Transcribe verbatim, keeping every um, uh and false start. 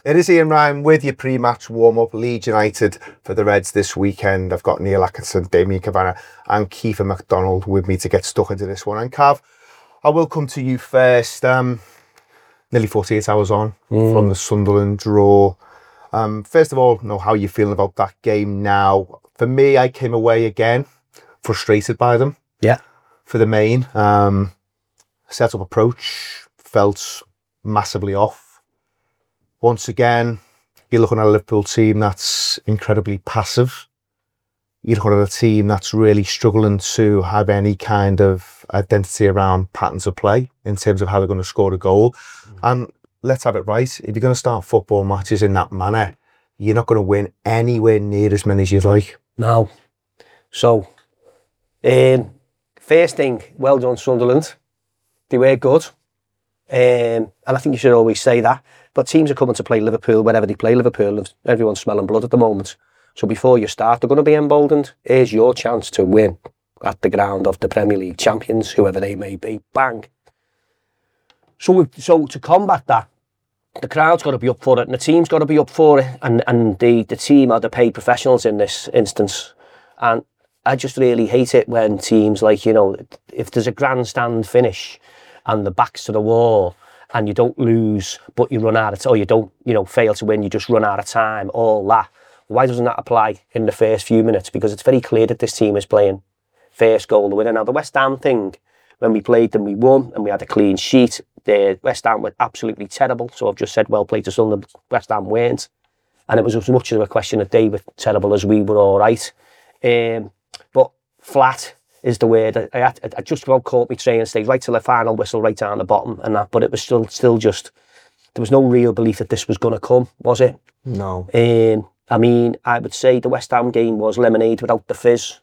It is Ian Ryan with your pre-match warm-up. Leeds United for the Reds this weekend. I've got Neil Atkinson, Damien Cavanagh and Kiefer MacDonald with me to get stuck into this one. And Cav, I will come to you first. Um, nearly forty-eight hours on mm. from the Sunderland draw. Um, first of all, know how you're feeling about that game now. For me, I came away again frustrated by them. Yeah. For the main. Um, set-up approach felt massively off. Once again, you're looking at a Liverpool team that's incredibly passive. You're looking at a team that's really struggling to have any kind of identity around patterns of play in terms of how they're going to score a goal. Mm. And let's have it right. If you're going to start football matches in that manner, you're not going to win anywhere near as many as you'd like. No. So, um, first thing, well done, Sunderland. They were good. Um, and I think you should always say that. But teams are coming to play Liverpool wherever they play Liverpool. Everyone's smelling blood at the moment. So before you start, they're going to be emboldened. Here's your chance to win at the ground of the Premier League champions, whoever they may be. Bang. So, we, so to combat that, the crowd's got to be up for it, and the team's got to be up for it, and and the the team are the paid professionals in this instance. And I just really hate it when teams like, you know, if there's a grandstand finish and the back's to the wall, and you don't lose, but you run out of time, or you don't, you know, fail to win, you just run out of time, all that. Why doesn't that apply in the first few minutes? Because it's very clear that this team is playing first goal to win. Now, the West Ham thing, when we played them, we won, and we had a clean sheet. The West Ham were absolutely terrible, so I've just said, well played to Sunderland. West Ham weren't. And it was as much of a question of they were terrible as we were all right. Um, but flat is the word. I, I, I just about caught me training stage right till the final whistle, right down the bottom and that, but it was still still just, there was no real belief that this was going to come, was it? No. Um, I mean, I would say the West Ham game was lemonade without the fizz.